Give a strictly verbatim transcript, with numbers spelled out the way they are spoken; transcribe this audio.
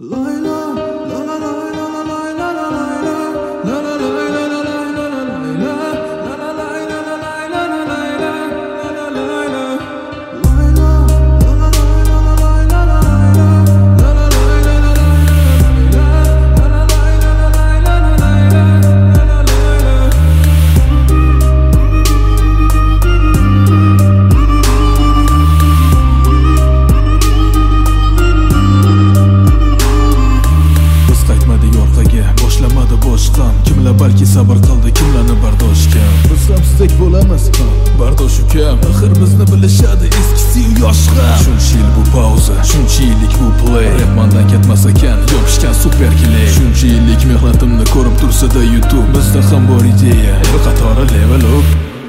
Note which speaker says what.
Speaker 1: Kimlar balki sabr qildi, kimlarni bardoshga. Biz ham sizdek bo'lamiz, bardosh ukam. Axir bizni bilishadi eskisi yoshqa. Shuncha yil bu pauza, shuncha yillik bu play. Rapmandan ketmas ekan, yopishgan super kelay. Shuncha yillik mehnatimni ko'rib tursa-da YouTube, bizda ham bor ideya. Bir qatori level up.